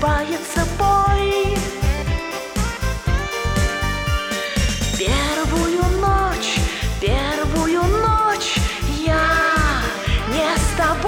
улыбается бой. Первую ночь я не с тобой.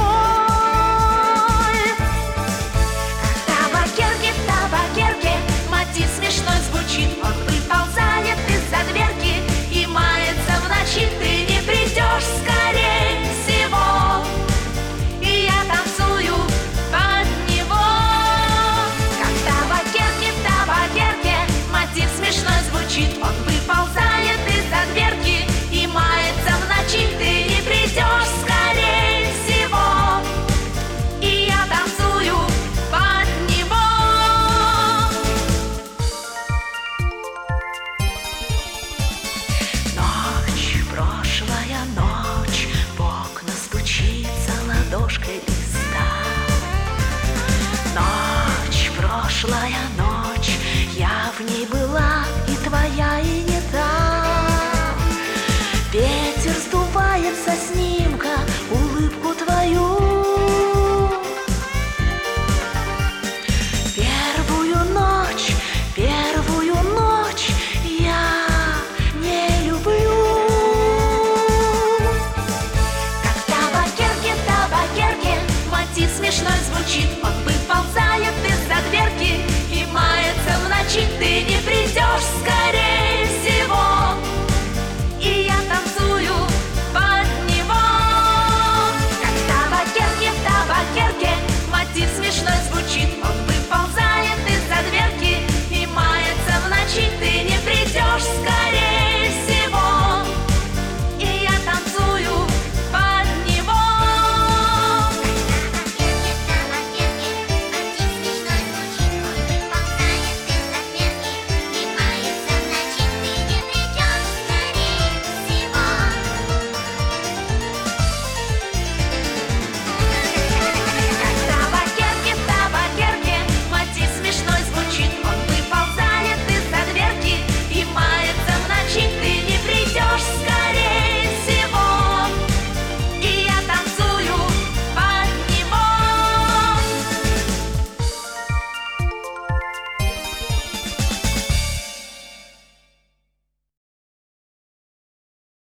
В табакерке мотив смешной звучит. Он выползает из-за дверки и мается в ночи. Ты не придешь скорее всего, и я танцую под него. Как в табакерке мотив смешной звучит. Он выползает из-за дверки и мается в ночи. Ты не придешь скорее всего, и я танцую под него. Ночь, прошлая ночь, в окна стучится ладошкой листа. Ночь, прошлая ночь, я в ней была, и твоя, и